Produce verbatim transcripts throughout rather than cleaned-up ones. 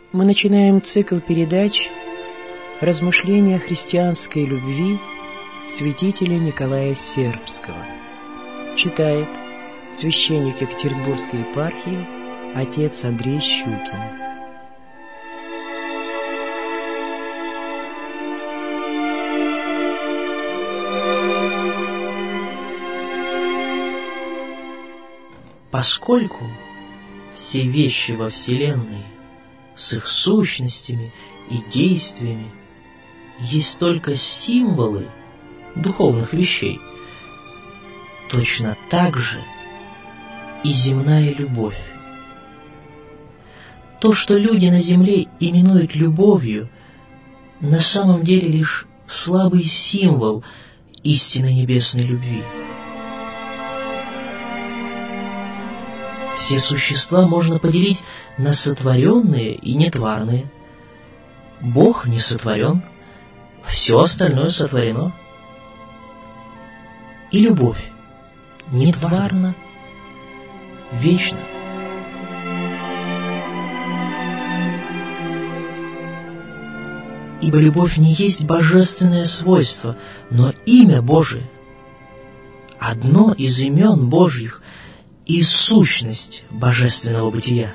Мы начинаем цикл передач «Размышления о христианской любви» святителя Николая Сербского. Читает священник Екатеринбургской епархии отец Андрей Щукин. Поскольку все вещи во Вселенной с их сущностями и действиями есть только символы духовных вещей, точно так же и земная любовь. То, что люди на земле именуют любовью, на самом деле лишь слабый символ истинной небесной любви. Все существа можно поделить на сотворенные и нетварные. Бог не сотворен, все остальное сотворено. И любовь нетварна, вечна. Ибо любовь не есть божественное свойство, но имя Божие. Одно из имен Божьих и сущность божественного бытия.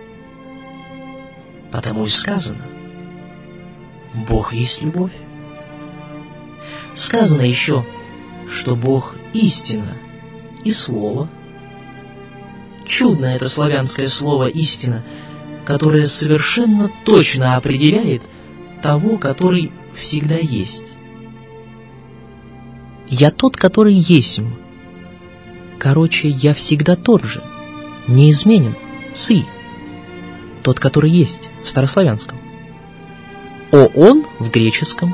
Потому и сказано: Бог есть любовь. Сказано еще, что Бог истина и слово. Чудное это славянское слово «истина», которое совершенно точно определяет того, который всегда есть. «Я тот, который есмь». Короче, я всегда тот же, неизменен, сы, тот, который есть в старославянском, о он в греческом,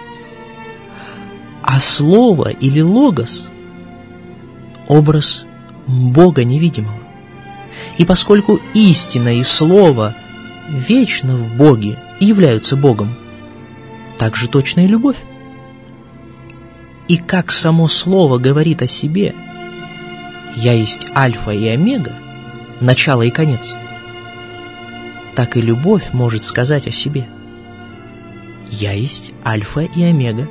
а слово или логос — образ Бога невидимого. И поскольку истина и слово вечно в Боге и являются Богом, так же точно и любовь. И как само слово говорит о себе: «Я есть альфа и омега, начало и конец», так и любовь может сказать о себе: «Я есть альфа и омега».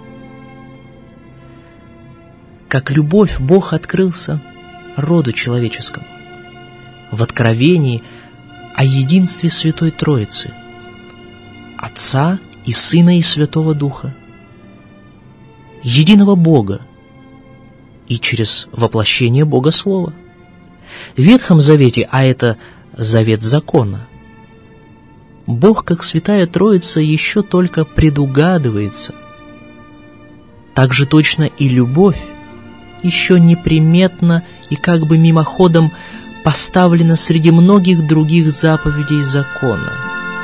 Как любовь Бог открылся роду человеческому в откровении о единстве Святой Троицы, Отца и Сына и Святого Духа, единого Бога, и через воплощение Бога Слова. В Ветхом Завете, а это завет закона, Бог, как Святая Троица, еще только предугадывается. Так же точно и любовь еще неприметно и как бы мимоходом поставлена среди многих других заповедей закона.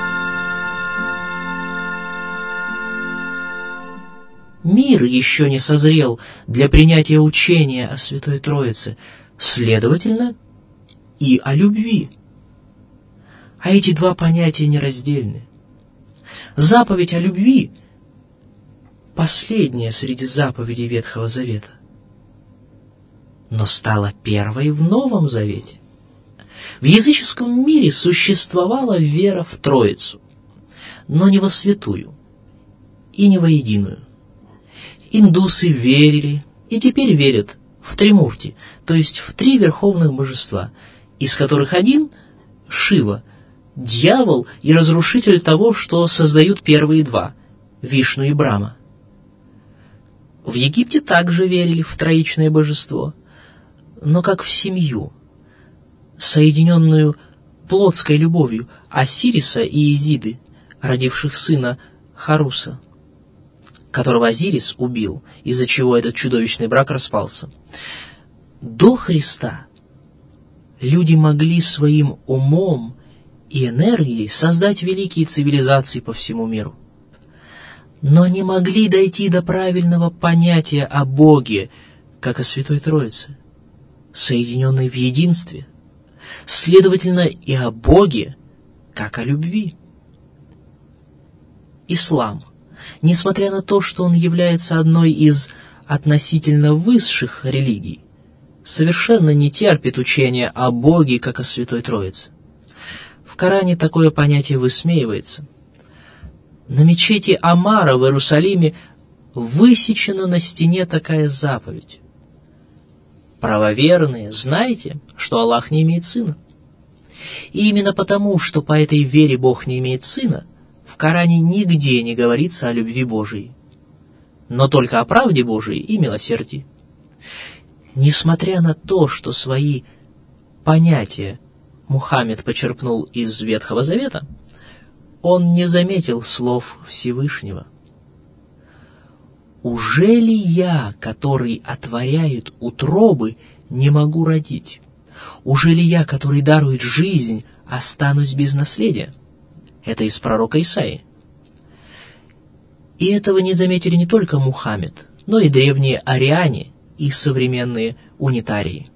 Мир еще не созрел для принятия учения о Святой Троице, следовательно, и о любви. А эти два понятия нераздельны. Заповедь о любви — последняя среди заповедей Ветхого Завета, но стала первой в Новом Завете. В языческом мире существовала вера в Троицу, но не во святую и не во единую. Индусы верили и теперь верят в Тримурти, то есть в три верховных божества, из которых один — Шива, дьявол и разрушитель того, что создают первые два — Вишну и Брама. В Египте также верили в троичное божество, но как в семью, соединенную плотской любовью Осириса и Изиды, родивших сына Харуса, которого Азирис убил, из-за чего этот чудовищный брак распался. До Христа люди могли своим умом и энергией создать великие цивилизации по всему миру, но не могли дойти до правильного понятия о Боге, как о Святой Троице, соединенной в единстве, следовательно, и о Боге, как о любви. Ислам, несмотря на то, что он является одной из относительно высших религий, совершенно не терпит учения о Боге, как о Святой Троице. В Коране такое понятие высмеивается. На мечети Омара в Иерусалиме высечена на стене такая заповедь: правоверные, знайте, что Аллах не имеет сына. И именно потому, что по этой вере Бог не имеет сына, в Коране нигде не говорится о любви Божией, но только о правде Божией и милосердии. Несмотря на то, что свои понятия Мухаммед почерпнул из Ветхого Завета, он не заметил слов Всевышнего. «Уже ли я, который отворяет утробы, не могу родить? Уже ли я, который дарует жизнь, останусь без наследия?» Это из пророка Исаии. И этого не заметили не только Мухаммед, но и древние ариане и современные унитарии.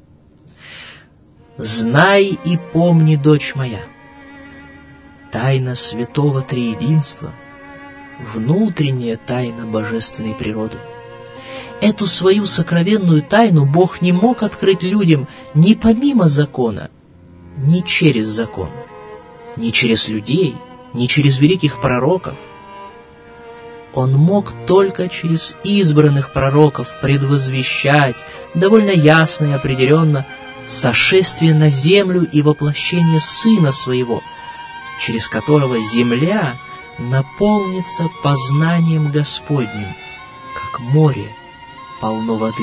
«Знай и помни, дочь моя, тайна святого триединства, внутренняя тайна божественной природы. Эту свою сокровенную тайну Бог не мог открыть людям ни помимо закона, ни через закон, ни через людей, ни через великих пророков. Он мог только через избранных пророков предвозвещать довольно ясно и определенно сошествие на землю и воплощение Сына Своего, через которого земля наполнится познанием Господним, как море полно воды.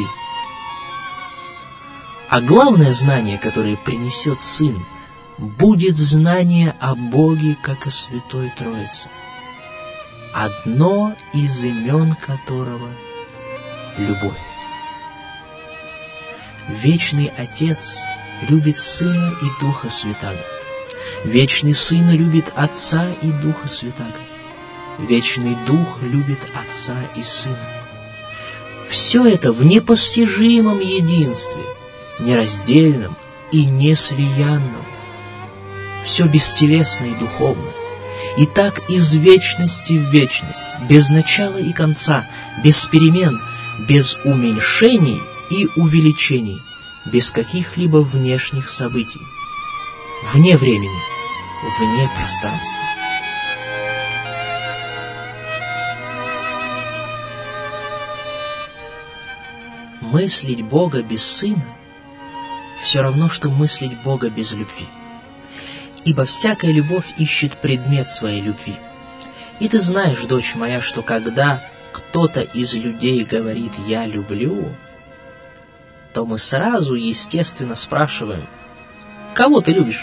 А главное знание, которое принесет Сын, будет знание о Боге, как о Святой Троице, одно из имен которого — любовь. Вечный Отец любит Сына и Духа Святаго. Вечный Сын любит Отца и Духа Святаго. Вечный Дух любит Отца и Сына. Все это в непостижимом единстве, нераздельном и неслиянном. Все бестелесно и духовно. И так из вечности в вечность, без начала и конца, без перемен, без уменьшений и увеличений, без каких-либо внешних событий, вне времени, вне пространства. Мыслить Бога без Сына все равно, что мыслить Бога без любви. Ибо всякая любовь ищет предмет своей любви. И ты знаешь, дочь моя, что когда кто-то из людей говорит «я люблю», то мы сразу, естественно, спрашиваем: кого ты любишь?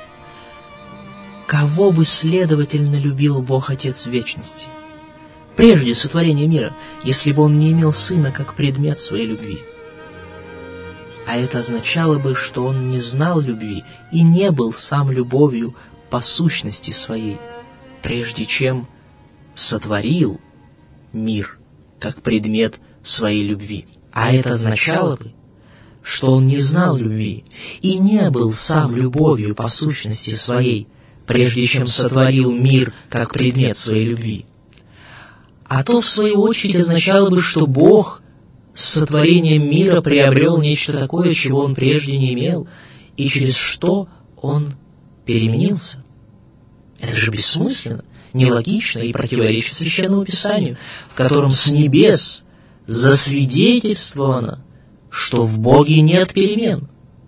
Кого бы, следовательно, любил Бог Отец Вечности прежде сотворения мира, если бы Он не имел Сына как предмет своей любви? А это означало бы, что Он не знал любви и не был сам любовью по сущности своей, прежде чем сотворил мир как предмет своей любви. А это означало бы, что Он не знал любви и не был сам любовью по сущности своей, прежде чем сотворил мир как предмет своей любви. А то, в свою очередь, означало бы, что Бог с сотворением мира приобрел нечто такое, чего Он прежде не имел, и через что Он переменился. Это же бессмысленно, нелогично и противоречит Священному Писанию, в котором с небес засвидетельствовано, что в Боге нет перемен.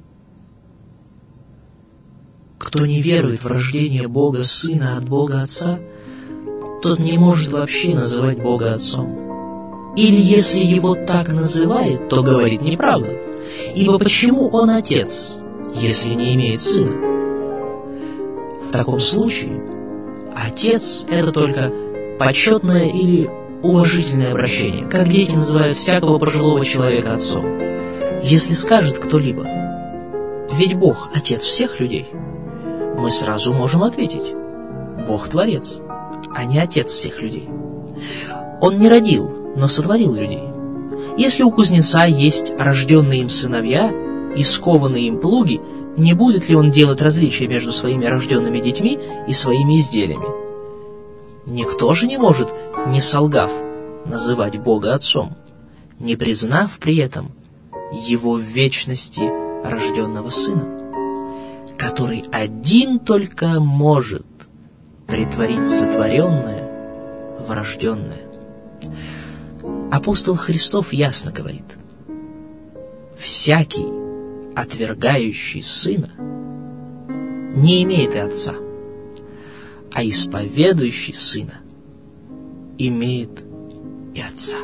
Кто не верует в рождение Бога Сына от Бога Отца, тот не может вообще называть Бога Отцом. Или если Его так называет, то говорит неправду. Ибо почему Он Отец, если не имеет Сына? В таком случае Отец — это только почетное или уважительное обращение, как дети называют всякого пожилого человека отцом. Если скажет кто-либо: ведь Бог — Отец всех людей, мы сразу можем ответить: Бог — Творец, а не Отец всех людей. Он не родил, но сотворил людей. Если у кузнеца есть рожденные им сыновья и скованные им плуги, не будет ли он делать различия между своими рожденными детьми и своими изделиями? Никто же не может, не солгав, называть Бога Отцом, не признав при этом Его в вечности рожденного Сына. который один только может претворить сотворенное в рожденное. Апостол Христов ясно говорит: «Всякий, отвергающий Сына, не имеет и Отца, а исповедующий Сына имеет и Отца».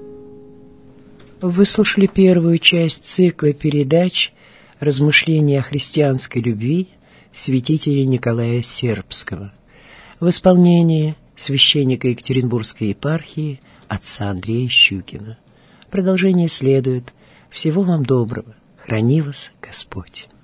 Вы слушали первую часть цикла передач «Размышления о христианской любви» святителя Николая Сербского в исполнении священника Екатеринбургской епархии отца Андрея Щукина. Продолжение следует. Всего вам доброго. Храни вас Господь.